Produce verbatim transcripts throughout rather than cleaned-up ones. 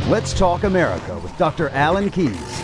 Let's Talk America with Doctor Alan Keyes.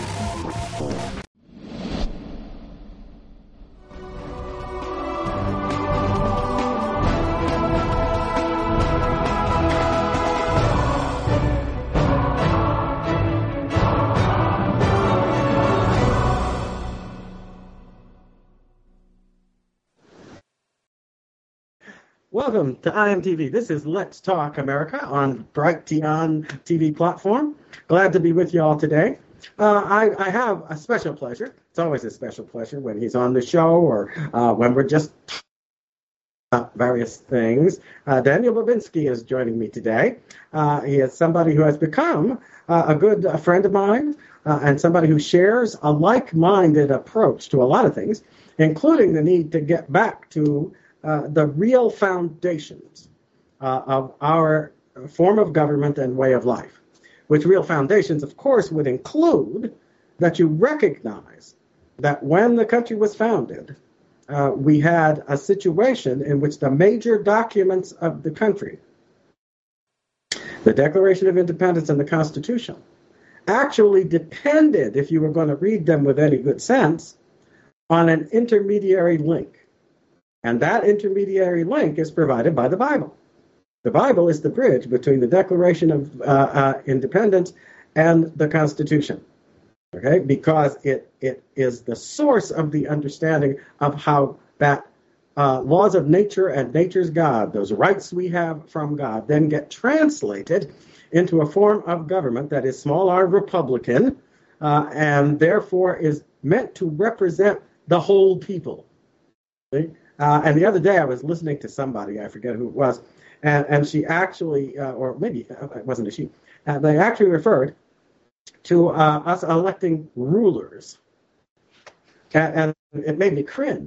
Welcome to I M T V. This is Let's Talk America on Brighteon T V platform. Glad to be with you all today. Uh, I, I have a special pleasure. It's always a special pleasure when he's on the show or uh, when we're just talking about various things. Uh, Daniel Babinski is joining me today. Uh, he is somebody who has become uh, a good uh, friend of mine uh, and somebody who shares a like-minded approach to a lot of things, including the need to get back to Uh, the real foundations uh, of our form of government and way of life, which real foundations, of course, would include that you recognize that when the country was founded, uh, we had a situation in which the major documents of the country, the Declaration of Independence and the Constitution, actually depended, if you were going to read them with any good sense, on an intermediary link. And that intermediary link is provided by the Bible. The Bible is the bridge between the Declaration of uh, uh, Independence and the Constitution, okay? Because it it is the source of the understanding of how that uh, laws of nature and nature's God, those rights we have from God, then get translated into a form of government that is small r Republican uh, and therefore is meant to represent the whole people. See? Uh, and the other day I was listening to somebody, I forget who it was, and, and she actually, uh, or maybe it wasn't a she, uh, they actually referred to uh, us electing rulers. And, and it made me cringe.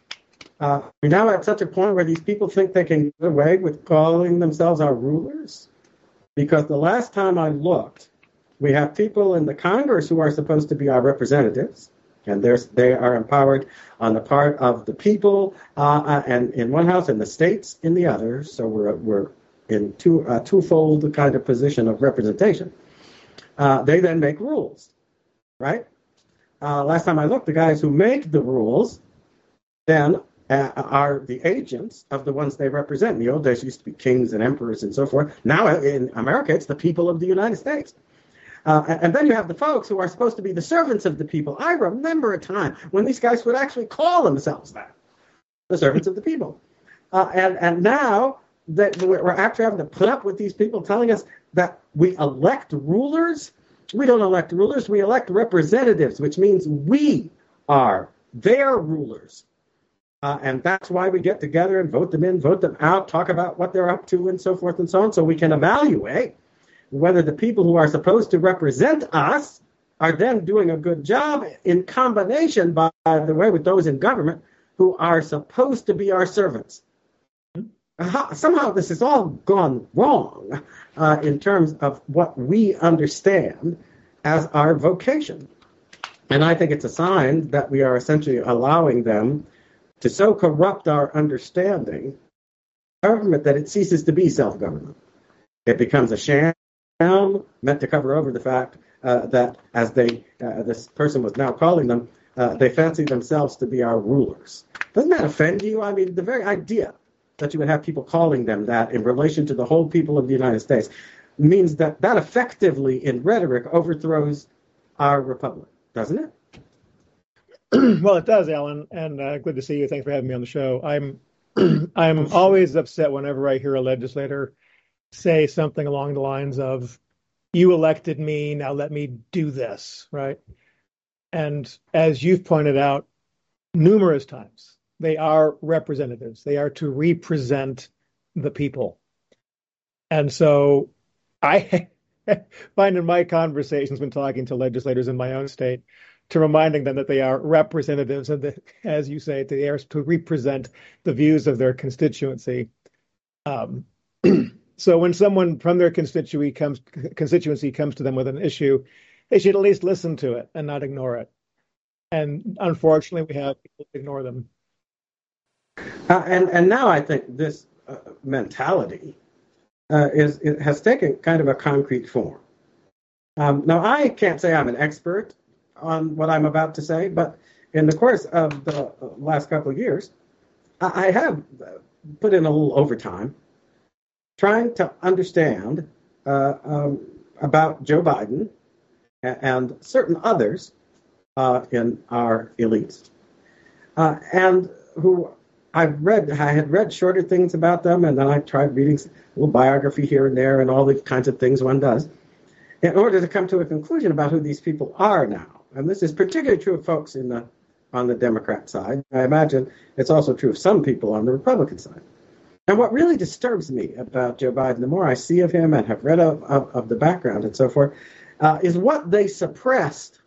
Uh, we're now at such a point where these people think they can get away with calling themselves our rulers. Because the last time I looked, we have people in the Congress who are supposed to be our representatives. And they are empowered on the part of the people, uh, and in one house, and the states in the other. So we're we're in two uh, twofold kind of position of representation. Uh, they then make rules, right? Uh, last time I looked, the guys who make the rules then uh, are the agents of the ones they represent. In the old days, it used to be kings and emperors and so forth. Now in America, it's the people of the United States. Uh, and then you have the folks who are supposed to be the servants of the people. I remember a time when these guys would actually call themselves that, the servants of the people. Uh, and, and now that we're actually having to put up with these people telling us that we elect rulers. We don't elect rulers, we elect representatives, which means we are their rulers. Uh, and that's why we get together and vote them in, vote them out, talk about what they're up to and so forth and so on, so we can evaluate whether the people who are supposed to represent us are then doing a good job in combination, by the way, with those in government who are supposed to be our servants. How, somehow this has all gone wrong uh, in terms of what we understand as our vocation. And I think it's a sign that we are essentially allowing them to so corrupt our understanding of government that it ceases to be self-government. It becomes a sham meant to cover over the fact uh, that, as they, uh, this person was now calling them, uh, they fancy themselves to be our rulers. Doesn't that offend you? I mean, the very idea that you would have people calling them that in relation to the whole people of the United States means that that effectively, in rhetoric, overthrows our republic, doesn't it? Well, it does, Alan, and uh, good to see you. Thanks for having me on the show. I'm I'm always upset whenever I hear a legislator say something along the lines of, you elected me, now let me do this, right? And as you've pointed out numerous times, they are representatives. They are to represent the people. And so I find in my conversations when talking to legislators in my own state, to reminding them that they are representatives, and that, as you say, they are to represent the views of their constituency. Um, so when someone from their constituency comes constituency comes to them with an issue, they should at least listen to it and not ignore it. And unfortunately, we have people ignore them. Uh, and and now I think this uh, mentality uh, is it has taken kind of a concrete form. Um, now, I can't say I'm an expert on what I'm about to say, but in the course of the last couple of years, I, I have put in a little overtime trying to understand uh, um, about Joe Biden and, and certain others uh, in our elites, uh, and who I've read. I had read shorter things about them, and then I tried reading a little biography here and there, and all the kinds of things one does, in order to come to a conclusion about who these people are now. And this is particularly true of folks in the on the Democrat side. I imagine it's also true of some people on the Republican side. And what really disturbs me about Joe Biden, the more I see of him and have read of, of, of the background and so forth, uh, is what they suppressed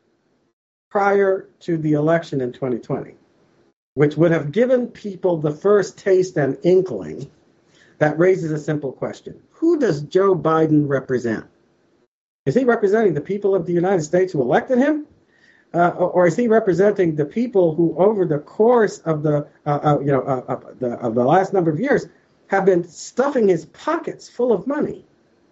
prior to the election in twenty twenty, which would have given people the first taste and inkling that raises a simple question. Who does Joe Biden represent? Is he representing the people of the United States who elected him? Uh, or is he representing the people who, over the course of the uh, uh, you know uh, uh, the, of the last number of years, have been stuffing his pockets full of money?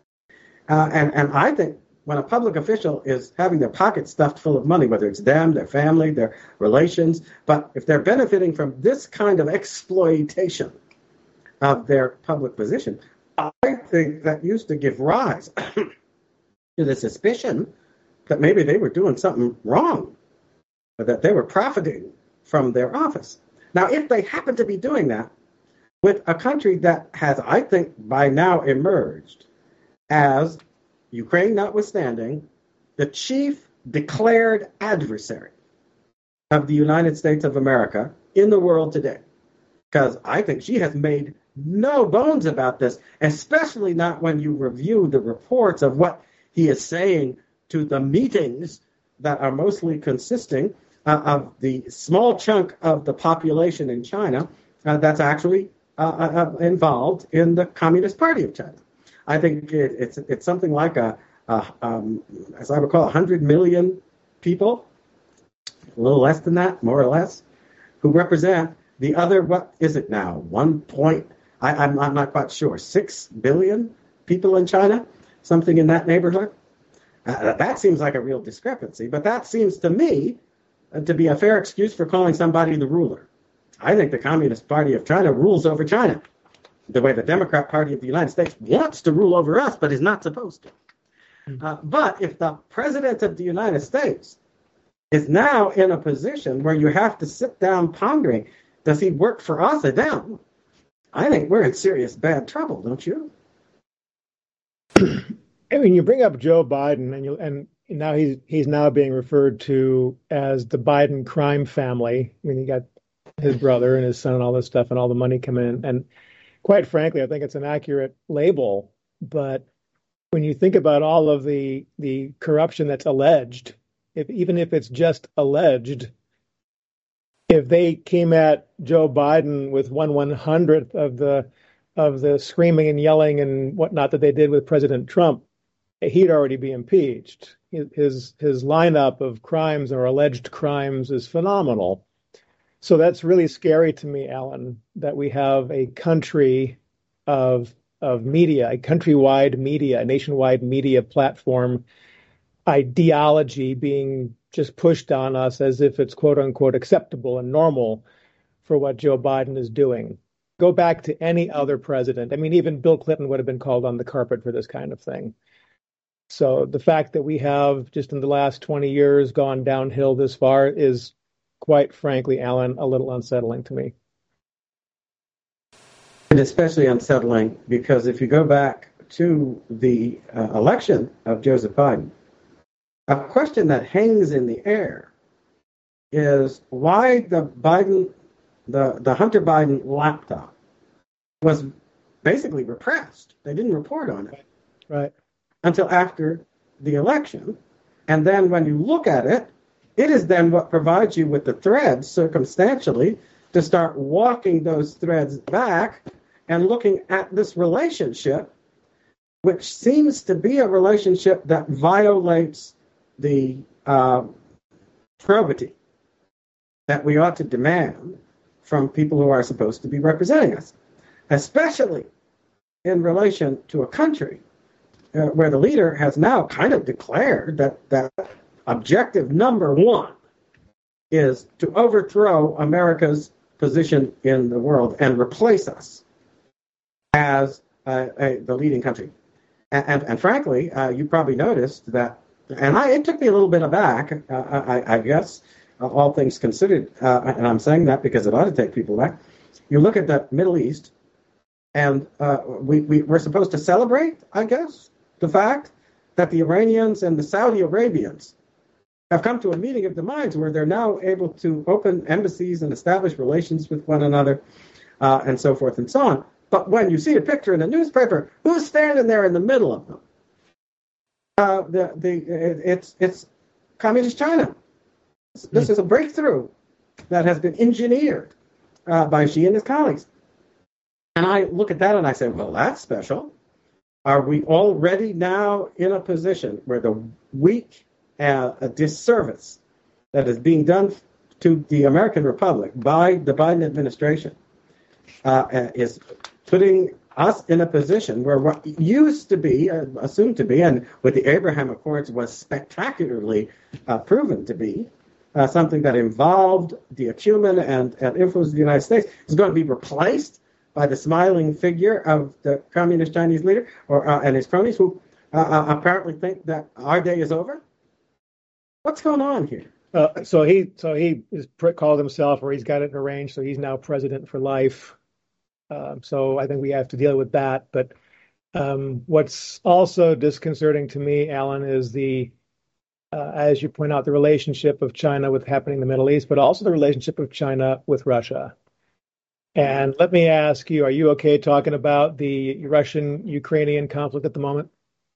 Uh, and and I think when a public official is having their pockets stuffed full of money, whether it's them, their family, their relations, but if they're benefiting from this kind of exploitation of their public position, I think that used to give rise to the suspicion that maybe they were doing something wrong, or that they were profiting from their office. Now, if they happen to be doing that with a country that has, I think, by now emerged as, Ukraine notwithstanding, the chief declared adversary of the United States of America in the world today, because I think she has made no bones about this, especially not when you review the reports of what he is saying to the meetings that are mostly consisting uh, of the small chunk of the population in China uh, that's actually uh, uh, involved in the Communist Party of China. I think it, it's it's something like a, a um, as I recall, one hundred million people, a little less than that, more or less, who represent the other, what is it now, one point, I, I'm, I'm not quite sure, six billion people in China, something in that neighborhood. Uh, that seems like a real discrepancy, but that seems to me uh, to be a fair excuse for calling somebody the ruler. I think the Communist Party of China rules over China, the way the Democrat Party of the United States wants to rule over us, but is not supposed to. Uh, but if the President of the United States is now in a position where you have to sit down pondering, does he work for us or them? I think we're in serious bad trouble, don't you? I mean, you bring up Joe Biden, and you and now he's he's now being referred to as the Biden crime family. I mean, you got his brother and his son and all this stuff, and all the money coming in. And quite frankly, I think it's an accurate label. But when you think about all of the the corruption that's alleged, if even if it's just alleged, if they came at Joe Biden with one one hundredth of the of the screaming and yelling and whatnot that they did with President Trump, he'd already be impeached. His his lineup of crimes or alleged crimes is phenomenal. So that's really scary to me, Alan, that we have a country of of media, a countrywide media, a nationwide media platform ideology being just pushed on us as if it's quote unquote acceptable and normal for what Joe Biden is doing. Go back to any other president. I mean, even Bill Clinton would have been called on the carpet for this kind of thing. So the fact that we have just in the last twenty years gone downhill this far is, quite frankly, Alan, a little unsettling to me. And especially unsettling because if you go back to the uh, election of Joseph Biden, a question that hangs in the air is why the Biden, the, the Hunter Biden laptop was basically repressed. They didn't report on it. Right. Until after the election. And then when you look at it, it is then what provides you with the threads circumstantially to start walking those threads back and looking at this relationship, which seems to be a relationship that violates the uh, probity that we ought to demand from people who are supposed to be representing us, especially in relation to a country uh, where the leader has now kind of declared that, that objective number one is to overthrow America's position in the world and replace us as uh, a, the leading country. And, and, and frankly, uh, you probably noticed that, and I, it took me a little bit aback, uh, I, I guess, uh, all things considered, uh, and I'm saying that because it ought to take people back. You look at the Middle East, and uh, we, we, we're supposed to celebrate, I guess, the fact that the Iranians and the Saudi Arabians have come to a meeting of the minds where they're now able to open embassies and establish relations with one another, uh, and so forth and so on. But when you see a picture in a newspaper, who's standing there in the middle of them? Uh, the the it, it's it's Communist China. This mm-hmm. is a breakthrough that has been engineered uh, by Xi and his colleagues. And I look at that and I say, well, that's special. Are we already now in a position where the weak uh, a disservice that is being done to the American Republic by the Biden administration uh, is putting us in a position where what used to be, uh, assumed to be, and with the Abraham Accords was spectacularly uh, proven to be, uh, something that involved the acumen and, and influence of the United States, is going to be replaced by the smiling figure of the communist Chinese leader or uh, and his cronies who uh, uh, apparently think that our day is over? What's going on here? Uh, so he so he is called himself, or he's got it arranged, so he's now president for life. Um, so I think we have to deal with that. But um, what's also disconcerting to me, Alan, is the, uh, as you point out, the relationship of China with happening in the Middle East, but also the relationship of China with Russia. And let me ask you, are you okay talking about the Russian-Ukrainian conflict at the moment?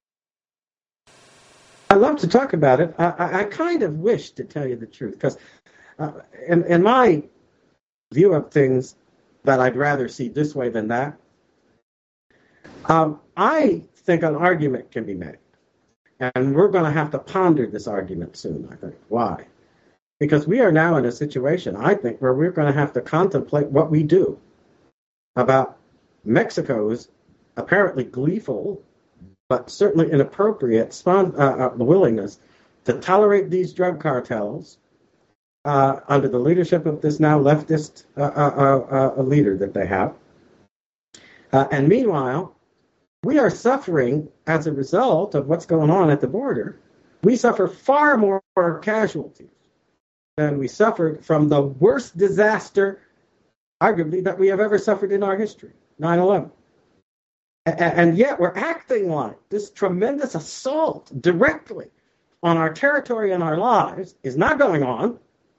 I love to talk about it. I, I, I kind of wish, to tell you the truth, because uh, in, in my view of things, that I'd rather see this way than that. Um, I think an argument can be made. And we're going to have to ponder this argument soon, I think. Why? Because we are now in a situation, I think, where we're going to have to contemplate what we do about Mexico's apparently gleeful, but certainly inappropriate spon- uh, uh, willingness to tolerate these drug cartels Uh, under the leadership of this now leftist uh, uh, uh, leader that they have. Uh, and meanwhile, we are suffering as a result of what's going on at the border. We suffer far more casualties than we suffered from the worst disaster, arguably, that we have ever suffered in our history, nine eleven. A- and yet we're acting like this tremendous assault directly on our territory and our lives is not going on,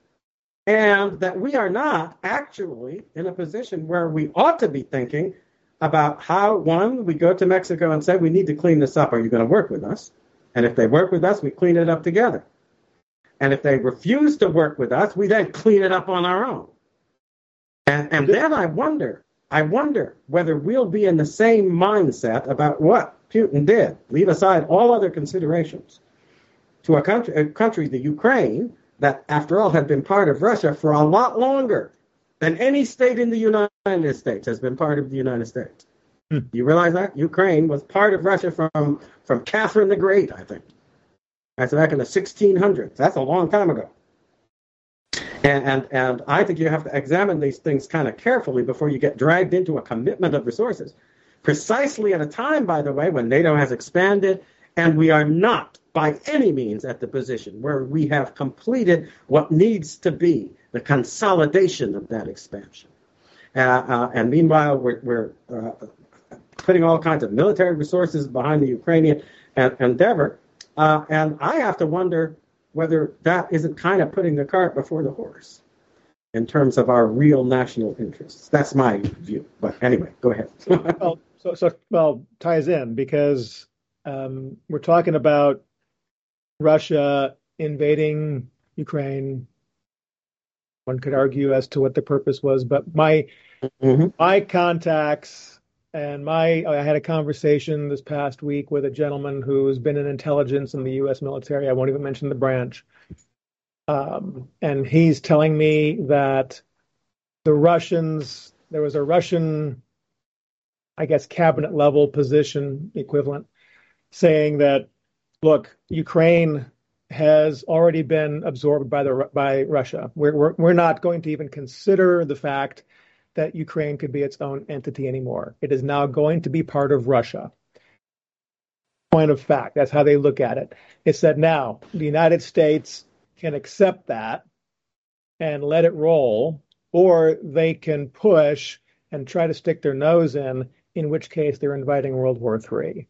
and that we are not actually in a position where we ought to be thinking about how, one, we go to Mexico and say, we need to clean this up. Are you going to work with us? And if they work with us, we clean it up together. And if they refuse to work with us, we then clean it up on our own. And, and then I wonder, I wonder whether we'll be in the same mindset about what Putin did, leave aside all other considerations, to a country, a country, the Ukraine, that, after all, had been part of Russia for a lot longer than any state in the United States has been part of the United States. Hmm. You realize that? Ukraine was part of Russia from, from Catherine the Great, I think. That's back in the sixteen hundreds. That's a long time ago. And, and, and I think you have to examine these things kind of carefully before you get dragged into a commitment of resources. Precisely at a time, by the way, when NATO has expanded, and we are not by any means at the position where we have completed what needs to be the consolidation of that expansion. Uh, uh, and meanwhile, we're, we're uh, putting all kinds of military resources behind the Ukrainian uh, endeavor. Uh, and I have to wonder whether that isn't kind of putting the cart before the horse in terms of our real national interests. That's my view. But anyway, go ahead. well, so, so, well, ties in because um, we're talking about Russia invading Ukraine. One could argue as to what the purpose was, but my mm-hmm. my contacts and my I had a conversation this past week with a gentleman who's been in intelligence in the U S military. I won't even mention the branch, um, and he's telling me that the Russians, there was a Russian, I guess, cabinet level position equivalent, saying that, look, Ukraine has already been absorbed by the by Russia. We're, we're we're not going to even consider the fact that Ukraine could be its own entity anymore. It is now going to be part of Russia. Point of fact, that's how they look at it. It's that now the United States can accept that and let it roll, or they can push and try to stick their nose in, in which case they're inviting World War Three.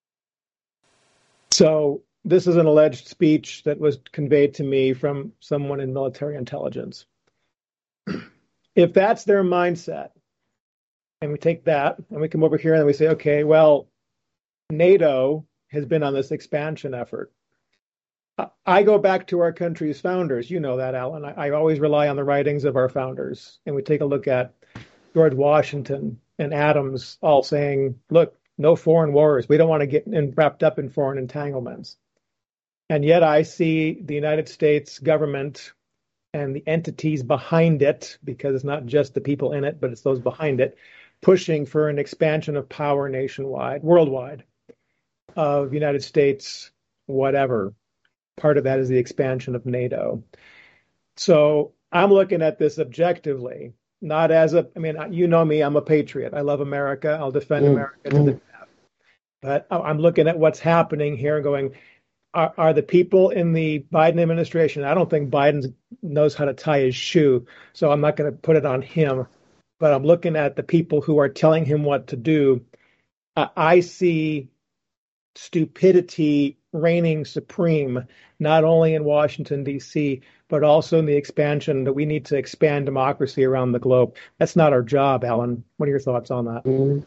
So this is an alleged speech that was conveyed to me from someone in military intelligence. If that's their mindset, and we take that and we come over here and we say, okay, well, NATO has been on this expansion effort. I go back to our country's founders. You know that, Alan. I, I always rely on the writings of our founders. And we take a look at George Washington and Adams all saying, look, no foreign wars. We don't want to get in, wrapped up in foreign entanglements. And yet I see the United States government and the entities behind it, because it's not just the people in it, but it's those behind it, pushing for an expansion of power nationwide, worldwide, of United States, whatever. Part of that is the expansion of NATO. So I'm looking at this objectively, not as a, I mean, you know me, I'm a patriot. I love America. I'll defend mm, America mm. to the death. But I'm looking at what's happening here and going, are, are the people in the Biden administration, I don't think Biden knows how to tie his shoe, so I'm not going to put it on him. But I'm looking at the people who are telling him what to do. Uh, I see stupidity reigning supreme, not only in Washington, D C, but also in the expansion that we need to expand democracy around the globe. That's not our job, Alan. What are your thoughts on that? Mm.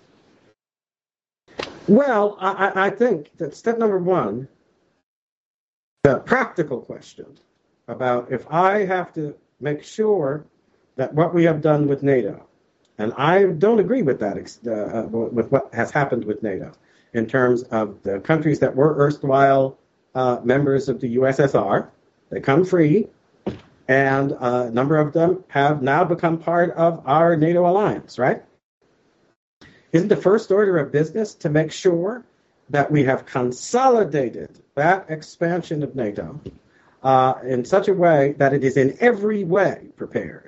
Well, I, I think that step number one, the practical question about if I have to make sure that what we have done with NATO, and I don't agree with that, uh, with what has happened with NATO, in terms of the countries that were erstwhile uh, members of the U S S R. They come free, and a number of them have now become part of our NATO alliance, right? Isn't the first order of business to make sure that we have consolidated that expansion of NATO uh, in such a way that it is in every way prepared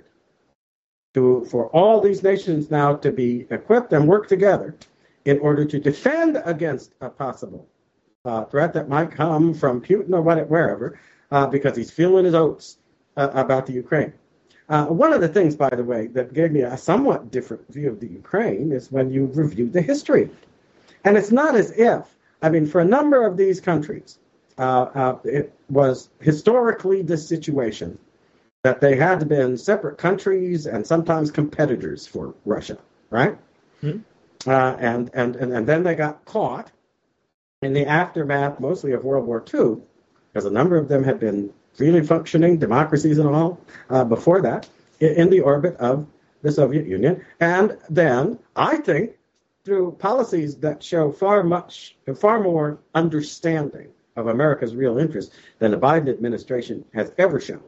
to, for all these nations now to be equipped and work together in order to defend against a possible uh, threat that might come from Putin or whatever, wherever, uh, because he's feeling his oats uh, about the Ukraine. Uh, one of the things, by the way, that gave me a somewhat different view of the Ukraine is when you review the history. And it's not as if, I mean, for a number of these countries, uh, uh, it was historically the situation that they had been separate countries and sometimes competitors for Russia, right? Mm-hmm. Uh, and, and, and, and then they got caught in the aftermath, mostly of World War Two, because a number of them had been freely functioning democracies and all uh, before that, in, in the orbit of the Soviet Union. And then, I think, through policies that show far much, far more understanding of America's real interests than the Biden administration has ever shown,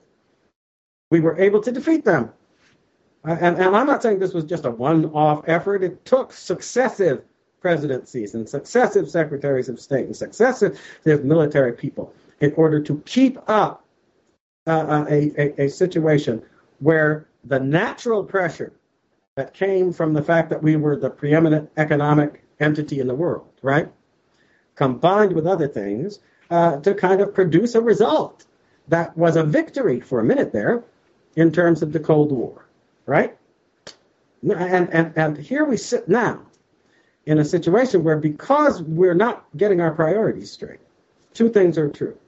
we were able to defeat them. Uh, and, and I'm not saying this was just a one-off effort. It took successive presidencies and successive secretaries of state and successive military people in order to keep up uh, a, a, a situation where the natural pressure that came from the fact that we were the preeminent economic entity in the world, right, combined with other things uh, to kind of produce a result that was a victory for a minute there in terms of the Cold War. Right? And, and, and here we sit now in a situation where, because we're not getting our priorities straight, two things are true.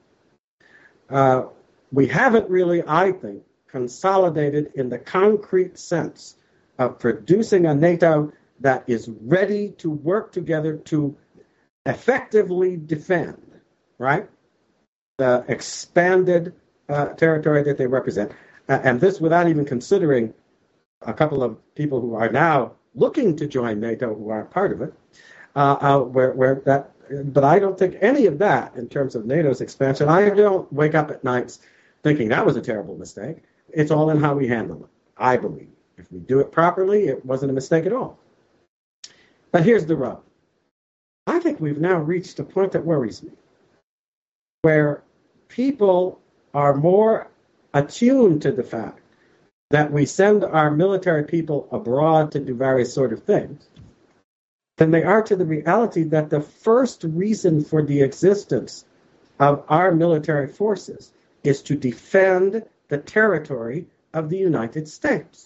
Uh, we haven't really, I think, consolidated in the concrete sense of producing a NATO that is ready to work together to effectively defend, right, the expanded uh, territory that they represent. Uh, and this without even considering a couple of people who are now looking to join NATO who aren't part of it, uh, uh, where, where that, but I don't think any of that in terms of NATO's expansion. I don't wake up at nights thinking that was a terrible mistake. It's all in how we handle it, I believe. If we do it properly, it wasn't a mistake at all. But here's the rub. I think we've now reached a point that worries me, where people are more attuned to the fact that we send our military people abroad to do various sort of things than they are to the reality that the first reason for the existence of our military forces is to defend the territory of the United States.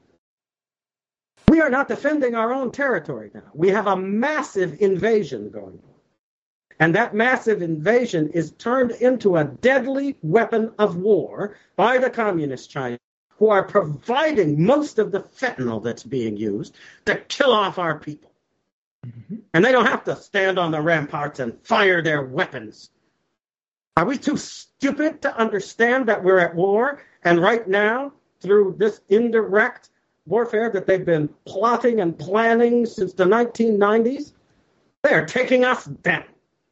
We are not defending our own territory now. We have a massive invasion going on. And that massive invasion is turned into a deadly weapon of war by the Communist China, who are providing most of the fentanyl that's being used to kill off our people. Mm-hmm. And they don't have to stand on the ramparts and fire their weapons. Are we too stupid to understand that we're at war? And right now, through this indirect warfare that they've been plotting and planning since the nineteen nineties, they are taking us down.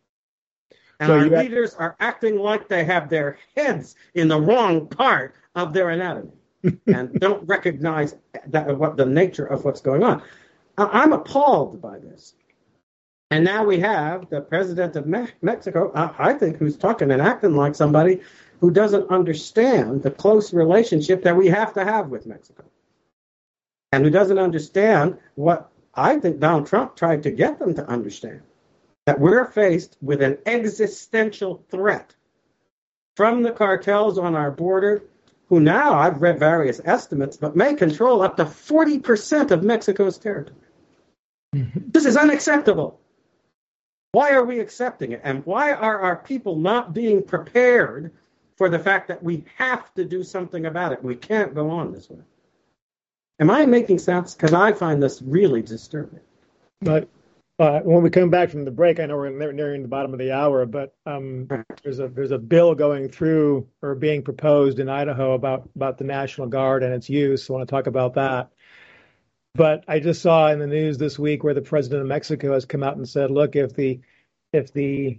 And so our leaders have... are acting like they have their heads in the wrong part of their anatomy and don't recognize that, what the nature of what's going on. I'm appalled by this. And now we have the president of Me- Mexico, I, I think, who's talking and acting like somebody who doesn't understand the close relationship that we have to have with Mexico. And who doesn't understand what I think Donald Trump tried to get them to understand, that we're faced with an existential threat from the cartels on our border, who now, I've read various estimates, but may control up to forty percent of Mexico's territory. Mm-hmm. This is unacceptable. Why are we accepting it? And why are our people not being prepared for the fact that we have to do something about it? We can't go on this way. Am I making sense? Because I find this really disturbing. But uh, when we come back from the break, I know we're nearing the bottom of the hour, but um, there's a there's a bill going through or being proposed in Idaho about, about the National Guard and its use. I want to talk about that. But I just saw in the news this week where the president of Mexico has come out and said, look, if the if the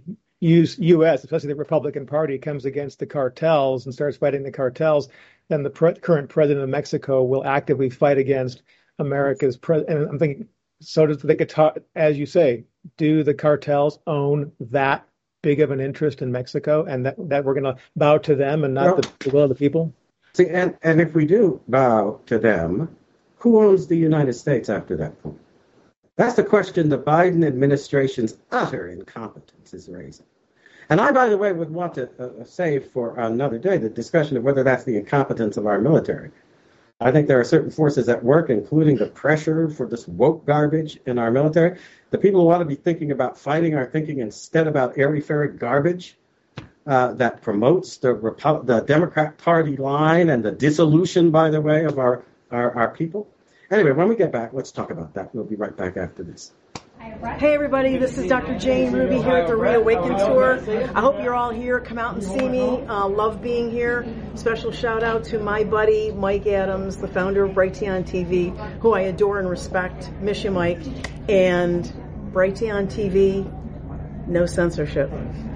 U S, especially the Republican Party, comes against the cartels and starts fighting the cartels, then the pre- current president of Mexico will actively fight against America's president. And I'm thinking, so does the guitar, as you say, do the cartels own that big of an interest in Mexico, and that, that we're going to bow to them and not well, the, the will of the people? See, and, and if we do bow to them, who owns the United States after that point? That's the question the Biden administration's utter incompetence is raising. And I, by the way, would want to uh, save for another day the discussion of whether that's the incompetence of our military. I think there are certain forces at work, including the pressure for this woke garbage in our military. The people who ought to be thinking about fighting are thinking instead about airy-fairy garbage uh, that promotes the, Repu- the Democrat Party line and the dissolution, by the way, of our, our, our people. Anyway, when we get back, let's talk about that. We'll be right back after this. Hey everybody, this is Doctor Jane Ruby here at the Reawaken Tour. I hope you're all here. Come out and see me. Uh, love being here. Special shout out to my buddy Mike Adams, the founder of Brighteon T V, who I adore and respect. Miss you, Mike. And Brighteon T V, no censorship.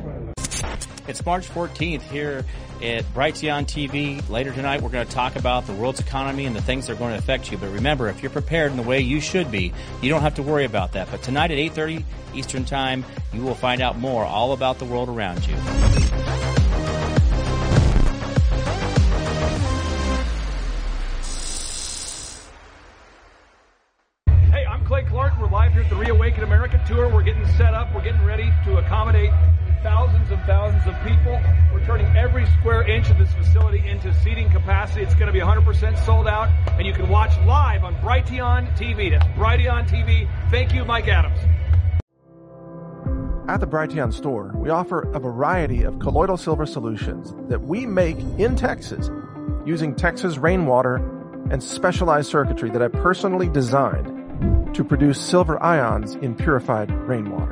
It's March fourteenth here at Brighteon T V. Later tonight, we're going to talk about the world's economy and the things that are going to affect you. But remember, if you're prepared in the way you should be, you don't have to worry about that. But tonight at eight thirty Eastern Time, you will find out more all about the world around you. Hey, I'm Clay Clark. We're live here at the Reawaken America Tour. We're getting set up. We're getting ready to accommodate thousands and thousands of people. We're turning every square inch of this facility into seating capacity. It's going to be one hundred percent sold out, and you can watch live on Brighteon T V. That's Brighteon T V. Thank you, Mike Adams. At the Brighteon store, we offer a variety of colloidal silver solutions that we make in Texas using Texas rainwater and specialized circuitry that I personally designed to produce silver ions in purified rainwater.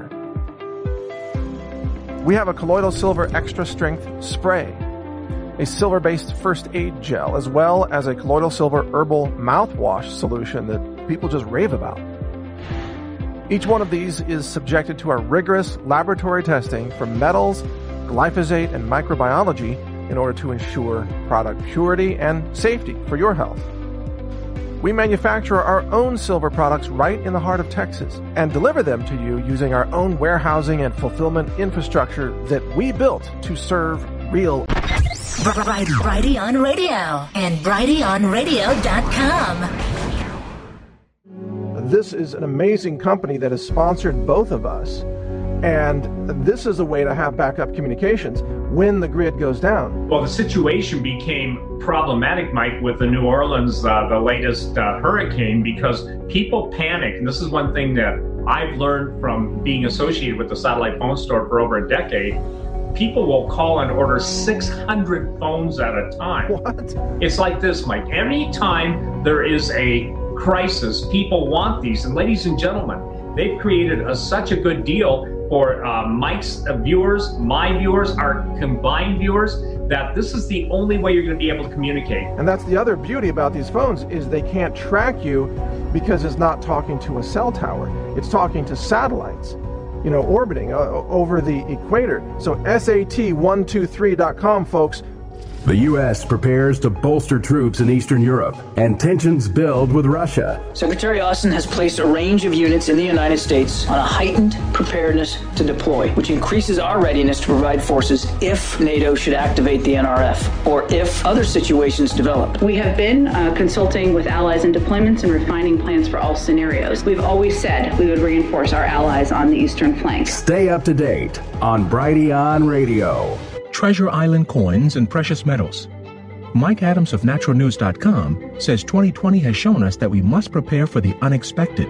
We have a colloidal silver extra strength spray, a silver-based first aid gel, as well as a colloidal silver herbal mouthwash solution that people just rave about. Each one of these is subjected to our rigorous laboratory testing for metals, glyphosate, and microbiology in order to ensure product purity and safety for your health. We manufacture our own silver products right in the heart of Texas and deliver them to you using our own warehousing and fulfillment infrastructure that we built to serve real. Brighteon Radio and Brighteon Radio dot com. This is an amazing company that has sponsored both of us, and this is a way to have backup communications when the grid goes down. Well, the situation became problematic, Mike, with the New Orleans, uh, the latest uh, hurricane, because people panicked. And this is one thing that I've learned from being associated with the satellite phone store for over a decade. People will call and order six hundred phones at a time. What? It's like this, Mike. Anytime there is a crisis, people want these. And ladies and gentlemen, they've created a, such a good deal for uh, Mike's viewers, my viewers, our combined viewers, that this is the only way you're going to be able to communicate. And that's the other beauty about these phones, is they can't track you because it's not talking to a cell tower. It's talking to satellites, you know, orbiting uh, over the equator. So S A T one two three dot com, folks. The U S prepares to bolster troops in Eastern Europe, and tensions build with Russia. Secretary Austin has placed a range of units in the United States on a heightened preparedness to deploy, which increases our readiness to provide forces if NATO should activate the N R F, or if other situations develop. We have been uh, consulting with allies in deployments and refining plans for all scenarios. We've always said we would reinforce our allies on the eastern flank. Stay up to date on Brighteon Radio. Treasure Island coins and precious metals. Mike Adams of Natural News dot com says twenty twenty has shown us that we must prepare for the unexpected.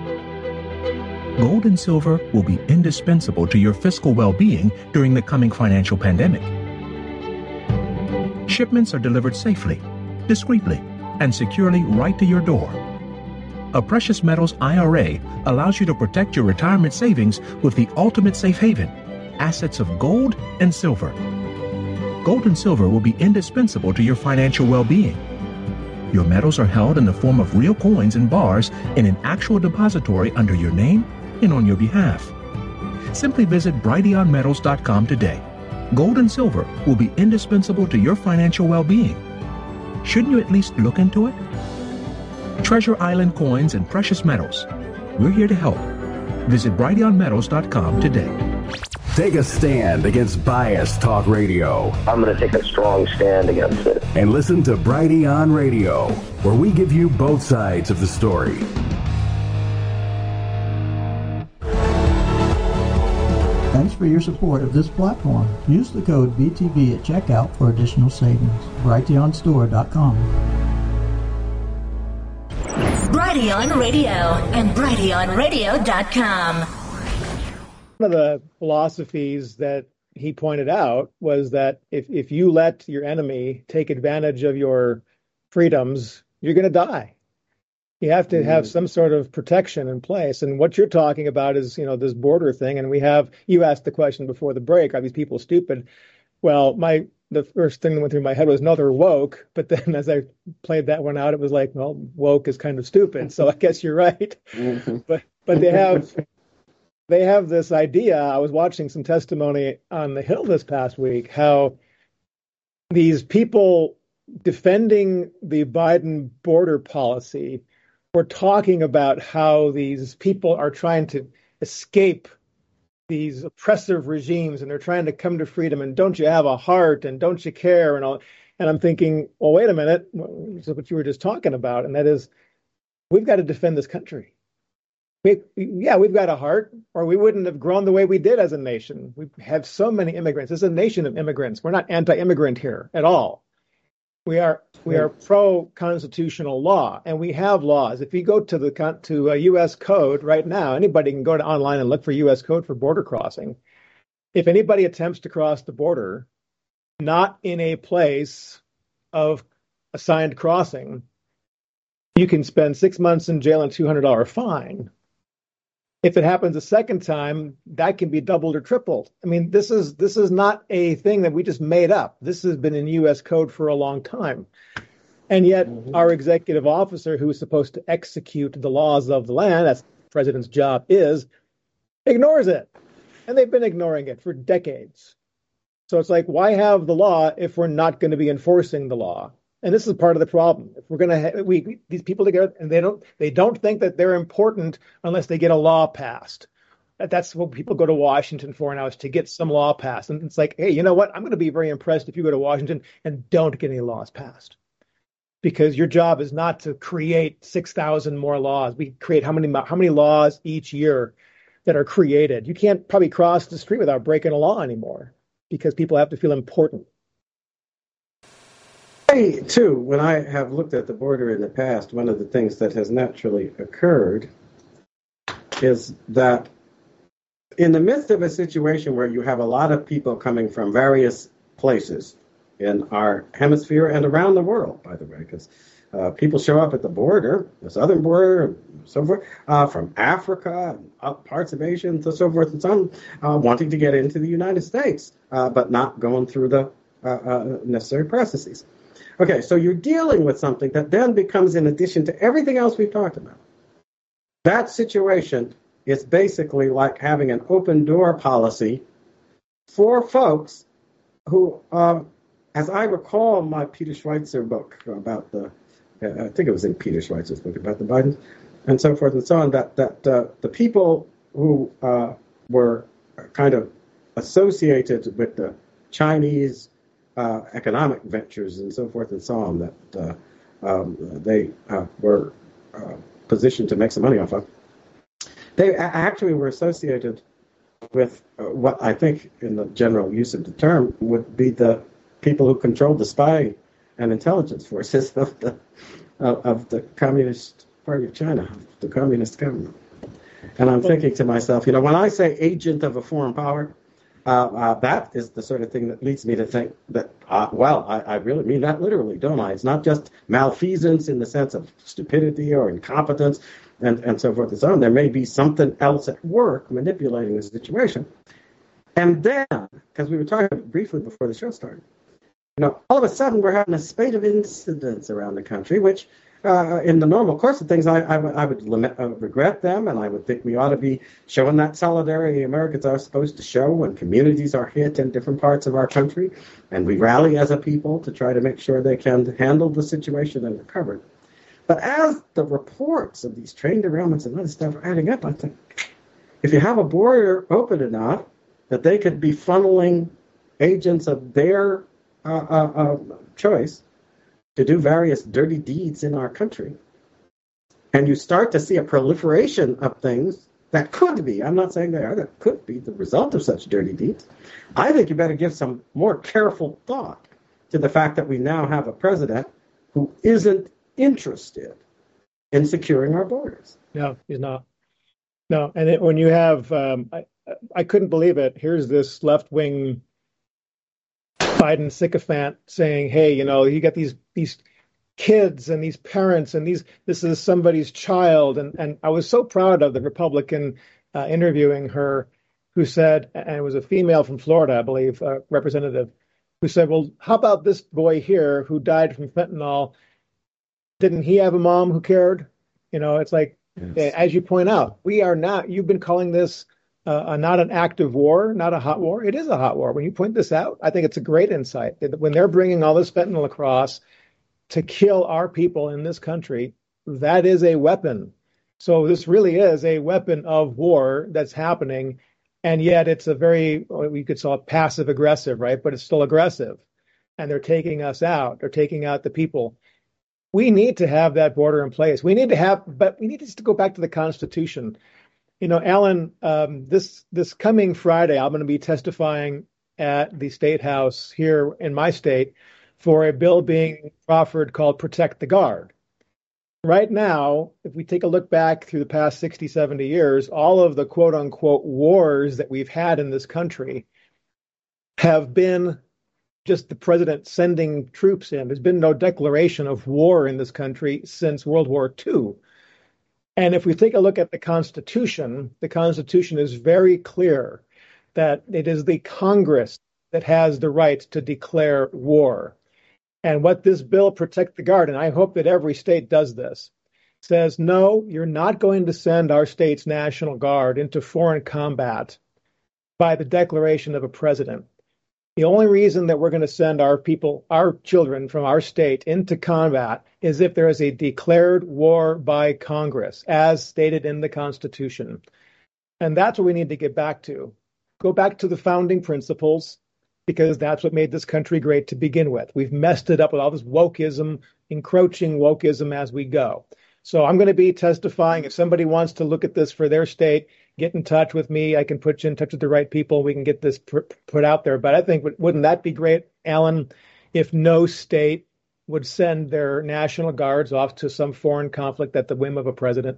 Gold and silver will be indispensable to your fiscal well-being during the coming financial pandemic. Shipments are delivered safely, discreetly, and securely right to your door. A Precious Metals I R A allows you to protect your retirement savings with the ultimate safe haven, assets of gold and silver. Gold and silver will be indispensable to your financial well-being. Your metals are held in the form of real coins and bars in an actual depository under your name and on your behalf. Simply visit Brighteon Metals dot com today. Gold and silver will be indispensable to your financial well-being. Shouldn't you at least look into it? Treasure Island coins and precious metals. We're here to help. Visit Brighteon Metals dot com today. Take a stand against biased talk radio. I'm going to take a strong stand against it. And listen to Brighteon Radio, where we give you both sides of the story. Thanks for your support of this platform. Use the code B T V at checkout for additional savings. Brighteon Store dot com. Brighteon Radio and Brighteon Radio dot com. One of the philosophies that he pointed out was that if, if you let your enemy take advantage of your freedoms, you're going to die. You have to have some sort of protection in place. And what you're talking about is, you know, this border thing. And we have, you asked the question before the break, are these people stupid? Well, my the first thing that went through my head was, no, they're woke. But then as I played that one out, it was like, well, woke is kind of stupid. So I guess you're right. Mm-hmm. But but they have... They have this idea. I was watching some testimony on the Hill this past week, how these people defending the Biden border policy were talking about how these people are trying to escape these oppressive regimes and they're trying to come to freedom. And don't you have a heart? And don't you care? And all. And I'm thinking, well, wait a minute. This is what you were just talking about. And that is, we've got to defend this country. We, yeah, we've got a heart, or we wouldn't have grown the way we did as a nation. We have so many immigrants. This is a nation of immigrants. We're not anti-immigrant here at all. We are we are pro-constitutional law, and we have laws. If you go to the to a U S code right now, anybody can go to online and look for U S code for border crossing. If anybody attempts to cross the border, not in a place of assigned crossing, you can spend six months in jail and two hundred dollars fine. If it happens a second time, that can be doubled or tripled. I mean, this is this is not a thing that we just made up. This has been in U S code for a long time. And yet mm-hmm. our executive officer, who is supposed to execute the laws of the land, that's the president's job is, ignores it. And they've been ignoring it for decades. So it's like, why have the law if we're not going to be enforcing the law? And this is part of the problem. If we're going to ha- we, we these people together, and they don't they don't think that they're important unless they get a law passed. That's what people go to Washington for now, is to get some law passed. And it's like, hey, you know what? I'm going to be very impressed if you go to Washington and don't get any laws passed, because your job is not to create six thousand more laws. We create how many how many laws each year that are created. You can't probably cross the street without breaking a law anymore, because people have to feel important. I, too, when I have looked at the border in the past, one of the things that has naturally occurred is that in the midst of a situation where you have a lot of people coming from various places in our hemisphere and around the world, by the way, because uh, people show up at the border, the southern border, and so forth, uh, from Africa, and up parts of Asia, and so forth and so on, uh, wanting to get into the United States, uh, but not going through the uh, uh, necessary processes. Okay, so you're dealing with something that then becomes, in addition to everything else we've talked about, that situation is basically like having an open door policy for folks who, uh, as I recall my Peter Schweitzer book about the, uh, I think it was in Peter Schweitzer's book about the Bidens and so forth and so on, that, that uh, the people who uh, were kind of associated with the Chinese Uh, economic ventures and so forth and so on that uh, um, they uh, were uh, positioned to make some money off of. They actually were associated with uh, what I think, in the general use of the term, would be the people who controlled the spy and intelligence forces of the uh, of the Communist Party of China, the communist government. And I'm thinking to myself, you know, when I say agent of a foreign power, Uh, uh, that is the sort of thing that leads me to think that, uh, well, I, I really mean that literally, don't I? It's not just malfeasance in the sense of stupidity or incompetence and, and so forth and so on. There may be something else at work manipulating the situation. And then, because we were talking briefly before the show started, you know, all of a sudden we're having a spate of incidents around the country, which uh, in the normal course of things, I, I, I would limit, uh, regret them, and I would think we ought to be showing that solidarity Americans are supposed to show when communities are hit in different parts of our country, and we rally as a people to try to make sure they can handle the situation and recover. But as the reports of these train derailments and other stuff are adding up, I think if you have a border open enough that they could be funneling agents of their uh, uh, uh, choice to do various dirty deeds in our country, and you start to see a proliferation of things that could be, I'm not saying they are, that could be the result of such dirty deeds, I think you better give some more careful thought to the fact that we now have a president who isn't interested in securing our borders. No, he's not. No, and it, when you have, um, I, I couldn't believe it. Here's this left-wing Biden sycophant saying, "Hey, you know, you got these these kids and these parents, and these this is somebody's child." And and I was so proud of the Republican uh, interviewing her, who said, and it was a female from Florida, I believe, uh, representative, who said, "Well, how about this boy here who died from fentanyl? Didn't he have a mom who cared?" You know, it's like, yes. As you point out, we are not. You've been calling this Uh, not an active war, not a hot war. It is a hot war. When you point this out, I think it's a great insight. When they're bringing all this fentanyl across to kill our people in this country, that is a weapon. So this really is a weapon of war that's happening, and yet it's a very, we could call it passive aggressive, right? But it's still aggressive, and they're taking us out. They're taking out the people. We need to have that border in place. We need to have, but we need to go back to the Constitution. You know, Alan, um, this this coming Friday, I'm going to be testifying at the State House here in my state for a bill being proffered called Protect the Guard. Right now, if we take a look back through the past sixty, seventy years, all of the quote unquote wars that we've had in this country have been just the president sending troops in. There's been no declaration of war in this country since World War Two. And if we take a look at the Constitution, the Constitution is very clear that it is the Congress that has the right to declare war. And what this bill, Protect the Guard, and I hope that every state does this, says, no, you're not going to send our state's National Guard into foreign combat by the declaration of a president. The only reason that we're going to send our people, our children from our state into combat is if there is a declared war by Congress, as stated in the Constitution. And that's what we need to get back to. Go back to the founding principles, because that's what made this country great to begin with. We've messed it up with all this wokeism, encroaching wokeism as we go. So I'm going to be testifying. If somebody wants to look at this for their state, get in touch with me. I can put you in touch with the right people. We can get this put out there. But I think, wouldn't that be great, Alan, if no state would send their National Guards off to some foreign conflict at the whim of a president?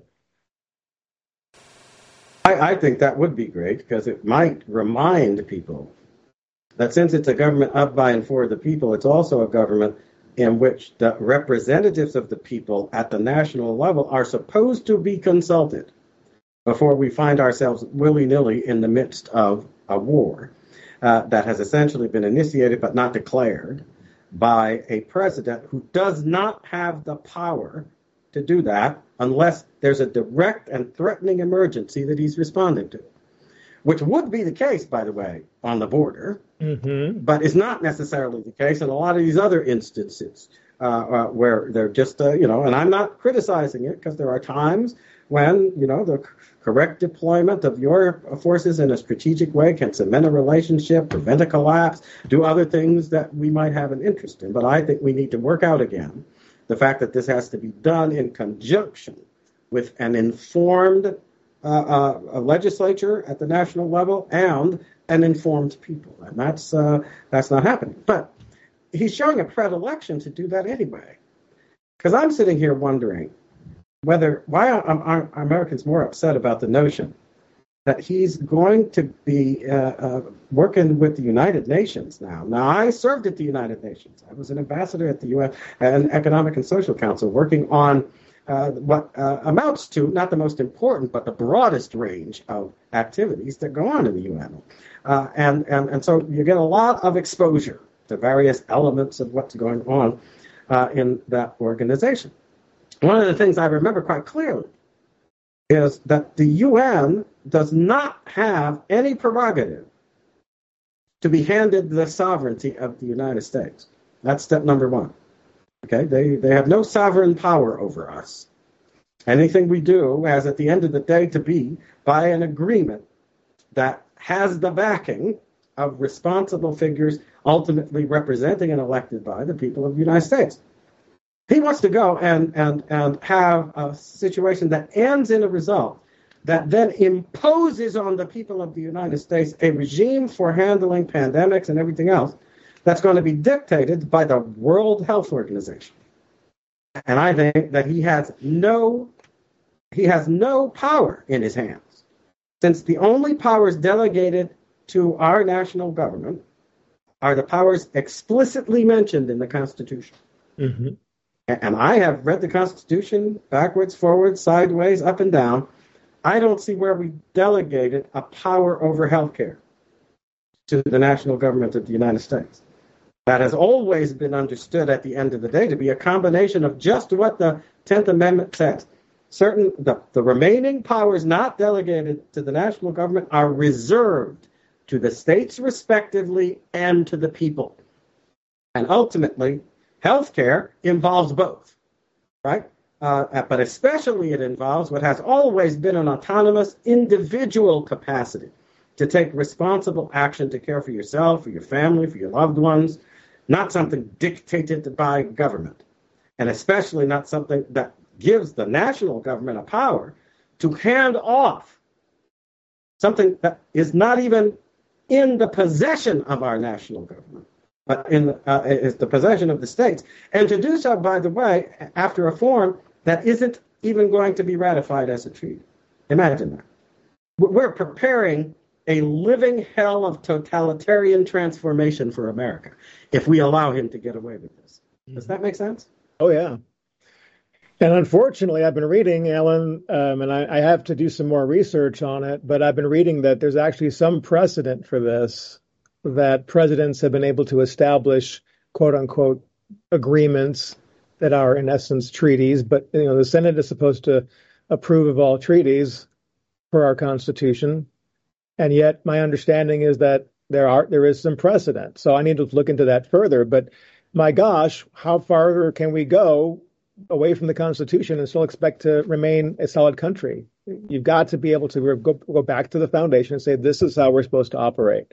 I, I think that would be great, because it might remind people that since it's a government of, by, and for the people, it's also a government in which the representatives of the people at the national level are supposed to be consulted before we find ourselves willy-nilly in the midst of a war uh, that has essentially been initiated but not declared by a president who does not have the power to do that unless there's a direct and threatening emergency that he's responding to, which would be the case, by the way, on the border, mm-hmm. but is not necessarily the case in a lot of these other instances uh, uh, where they're just, uh, you know, and I'm not criticizing it, because there are times when, you know, the correct deployment of your forces in a strategic way can cement a relationship, prevent a collapse, do other things that we might have an interest in. But I think we need to work out again the fact that this has to be done in conjunction with an informed uh, uh, a legislature at the national level and an informed people. And that's uh, that's not happening. But he's showing a predilection to do that anyway. Because I'm sitting here wondering whether, why are, are, are Americans more upset about the notion that he's going to be uh, uh, working with the United Nations now. Now, I served at the United Nations. I was an ambassador at the U N and Economic and Social Council, working on uh, what uh, amounts to, not the most important, but the broadest range of activities that go on in the U N. Uh, and, and, and so you get a lot of exposure to various elements of what's going on uh, in that organization. One of the things I remember quite clearly is that the U N does not have any prerogative to be handed the sovereignty of the United States. That's step number one. Okay, they, they have no sovereign power over us. Anything we do has at the end of the day to be by an agreement that has the backing of responsible figures ultimately representing and elected by the people of the United States. He wants to go and, and, and have a situation that ends in a result that then imposes on the people of the United States a regime for handling pandemics and everything else that's going to be dictated by the World Health Organization. And I think that he has no, he has no power in his hands, since the only powers delegated to our national government are the powers explicitly mentioned in the Constitution. Mm-hmm. And I have read the Constitution backwards, forwards, sideways, up and down. I don't see where we delegated a power over healthcare to the national government of the United States. That has always been understood at the end of the day to be a combination of just what the tenth Amendment says. Certain, the, the remaining powers not delegated to the national government are reserved to the states respectively and to the people. And ultimately, healthcare involves both, right? Uh, but especially it involves what has always been an autonomous individual capacity to take responsible action to care for yourself, for your family, for your loved ones, not something dictated by government, and especially not something that gives the national government a power to hand off something that is not even in the possession of our national government, but in uh, is the possession of the states, and to do so, by the way, after a form that isn't even going to be ratified as a treaty. Imagine that. We're preparing a living hell of totalitarian transformation for America if we allow him to get away with this. Does that make sense? Oh, yeah. And unfortunately, I've been reading, Alan, um, and I, I have to do some more research on it, but I've been reading that there's actually some precedent for this, that presidents have been able to establish, quote unquote, agreements that are in essence treaties, but you know the Senate is supposed to approve of all treaties per our Constitution, and yet my understanding is that there are there is some precedent. So I need to look into that further. But my gosh, how far can we go away from the Constitution and still expect to remain a solid country? You've got to be able to go, go back to the foundation and say, this is how we're supposed to operate.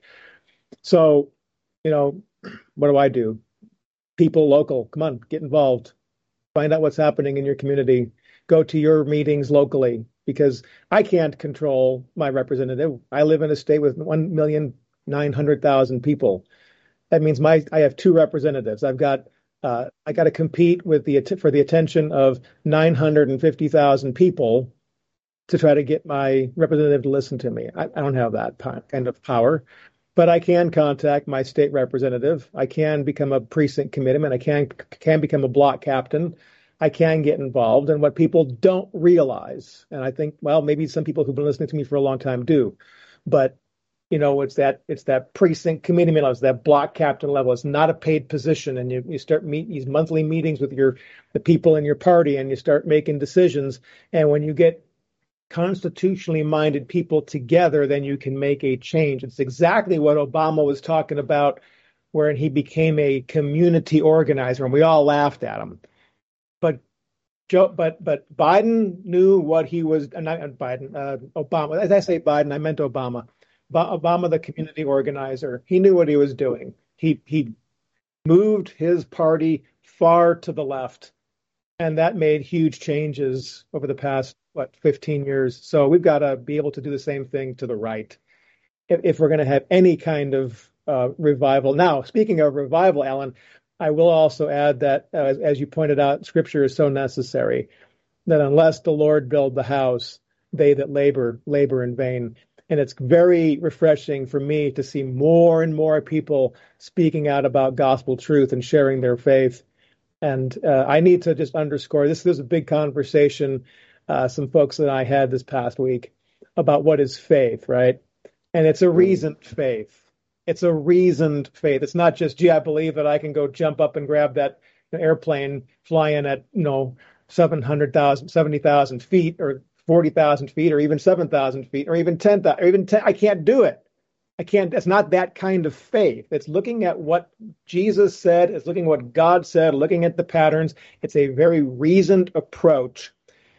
So, you know, what do I do? People local, come on, get involved. Find out what's happening in your community. Go to your meetings locally, because I can't control my representative. I live in a state with one million nine hundred thousand people. That means my I have two representatives. I've got uh, I got to compete with the for the attention of nine hundred fifty thousand people to try to get my representative to listen to me. I, I don't have that kind of power, but I can contact my state representative. I can become a precinct committeeman. I can can become a block captain. I can get involved. And what people don't realize, and I think, well, maybe some people who've been listening to me for a long time do, but you know, it's that it's that precinct committeeman level, it's that block captain level. It's not a paid position, and you, you start meet these monthly meetings with your the people in your party, and you start making decisions. And when you get constitutionally minded people together, then you can make a change. It's exactly what Obama was talking about, where he became a community organizer, and we all laughed at him. But Joe, but but Biden knew what he was. Uh, not Biden, uh, Obama. As I say Biden, I meant Obama. Ba- Obama, the community organizer. He knew what he was doing. He he moved his party far to the left, and that made huge changes over the past what fifteen years. So we've got to be able to do the same thing to the right if, if we're going to have any kind of uh, revival. Now, speaking of revival, Alan, I will also add that, uh, as, as you pointed out, Scripture is so necessary that unless the Lord build the house, they that labor, labor in vain. And it's very refreshing for me to see more and more people speaking out about gospel truth and sharing their faith. And uh, I need to just underscore, this, this was a big conversation uh, some folks that I had this past week about what is faith, right? And it's a reasoned faith. It's a reasoned faith. It's not just, gee, I believe that I can go jump up and grab that airplane flying at, you know, seven hundred thousand, seventy thousand feet or forty thousand feet or even seven thousand feet or even ten thousand or even ten. I can't do it. I can't. It's not that kind of faith. It's looking at what Jesus said. It's looking at what God said, looking at the patterns. It's a very reasoned approach.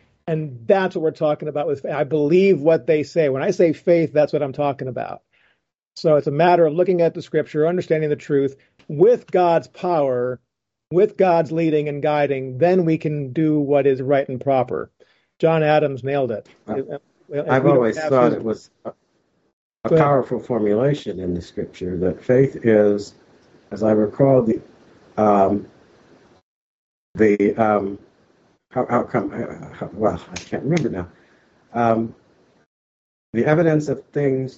And that's what we're talking about with faith. I believe what they say. When I say faith, that's what I'm talking about. So it's a matter of looking at the Scripture, understanding the truth with God's power, with God's leading and guiding. Then we can do what is right and proper. John Adams nailed it. Uh, I've always thought his... it was a, a powerful formulation in the Scripture that faith is, as I recall, the um, the um, how, how come? How, well, I can't remember now. Um, the evidence of things.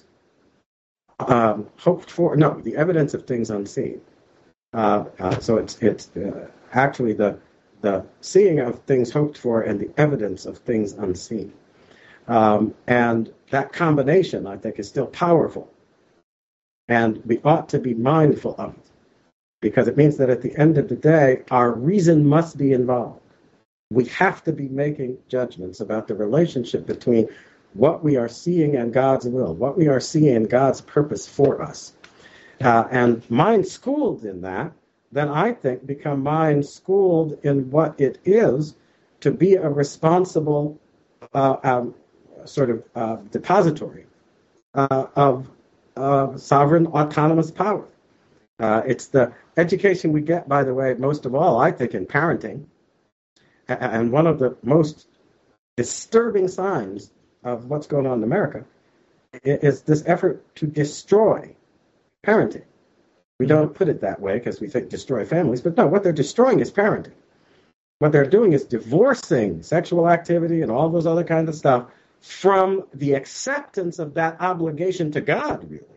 Um, hoped for, no, the evidence of things unseen. Uh, uh, so it's it's uh, actually the the seeing of things hoped for and the evidence of things unseen. Um, and that combination, I think, is still powerful. And we ought to be mindful of it, because it means that at the end of the day, our reason must be involved. We have to be making judgments about the relationship between what we are seeing and God's will, what we are seeing and God's purpose for us. Uh, and minds schooled in that, then I think become minds schooled in what it is to be a responsible uh, um, sort of uh, depository uh, of uh, sovereign autonomous power. Uh, it's the education we get, by the way, most of all, I think, in parenting. And one of the most disturbing signs of what's going on in America is this effort to destroy parenting. We don't put it that way because we think destroy families, but no, what they're destroying is parenting. What they're doing is divorcing sexual activity and all those other kinds of stuff from the acceptance of that obligation to God, really,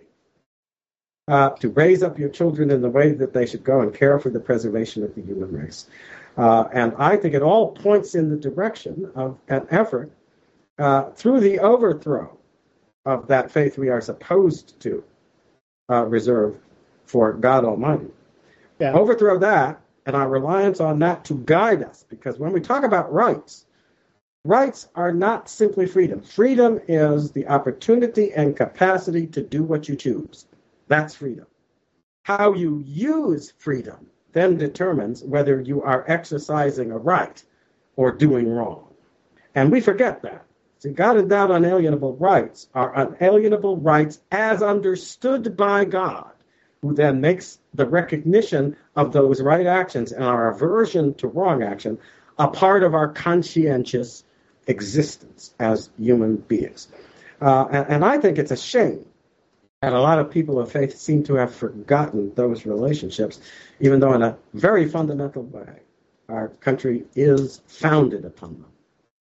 uh, to raise up your children in the way that they should go and care for the preservation of the human race. Uh, and I think it all points in the direction of an effort Uh, through the overthrow of that faith we are supposed to uh, reserve for God Almighty. Yeah. Overthrow that and our reliance on that to guide us. Because when we talk about rights, rights are not simply freedom. Freedom is the opportunity and capacity to do what you choose. That's freedom. How you use freedom then determines whether you are exercising a right or doing wrong. And we forget that. See, God endowed unalienable rights are unalienable rights as understood by God, who then makes the recognition of those right actions and our aversion to wrong action a part of our conscientious existence as human beings. Uh, and, and I think it's a shame that a lot of people of faith seem to have forgotten those relationships, even though in a very fundamental way our country is founded upon them.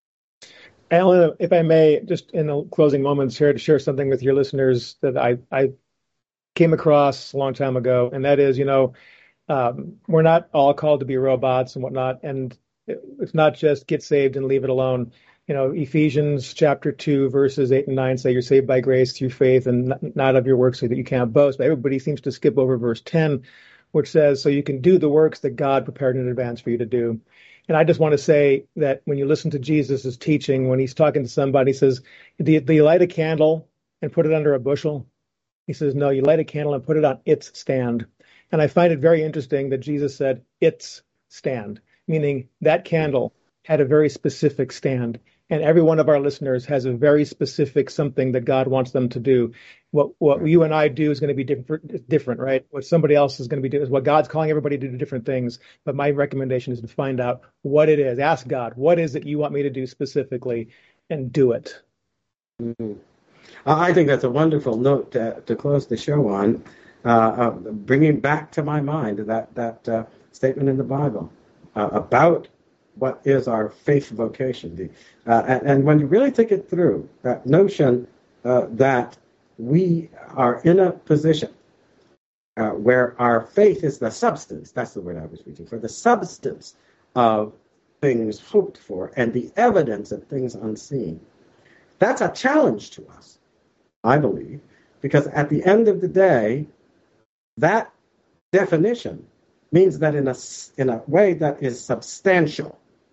Alan, if I may, just in the closing moments here to share something with your listeners that I, I came across a long time ago, and that is, you know, um, we're not all called to be robots and whatnot, and it's not just get saved and leave it alone. You know, Ephesians chapter two, verses eight and nine say you're saved by grace through faith and not of your works so that you can't boast. But everybody seems to skip over verse ten, which says, so you can do the works that God prepared in advance for you to do. And I just want to say that when you listen to Jesus' teaching, when he's talking to somebody, he says, do you, do you light a candle and put it under a bushel? He says, no, you light a candle and put it on its stand. And I find it very interesting that Jesus said its stand, meaning that candle had a very specific stand. And every one of our listeners has a very specific something that God wants them to do. What what you and I do is going to be different, different, right? What somebody else is going to be doing is what God's calling everybody to do different things. But my recommendation is to find out what it is. Ask God, what is it you want me to do specifically, and do it. Mm-hmm. I think that's a wonderful note to, to close the show on, uh, uh, bringing back to my mind that, that uh, statement in the Bible uh, about what is our faith vocation. Uh, and, and when you really think it through, that notion uh, that we are in a position uh, where our faith is the substance, that's the word I was reaching for, the substance of things hoped for and the evidence of things unseen. That's a challenge to us, I believe, because at the end of the day, that definition means that in a, in a way that is substantial,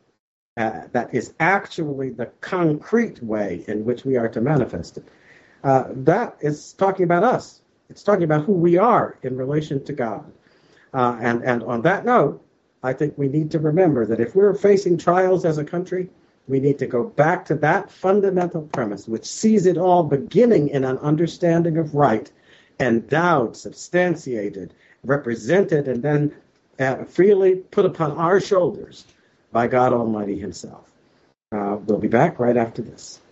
Uh, that is actually the concrete way in which we are to manifest it. Uh, that is talking about us. It's talking about who we are in relation to God. Uh, and, and on that note, I think we need to remember that if we're facing trials as a country, we need to go back to that fundamental premise, which sees it all beginning in an understanding of right, endowed, substantiated, represented, and then uh, freely put upon our shoulders by God Almighty himself. Uh, we'll be back right after this.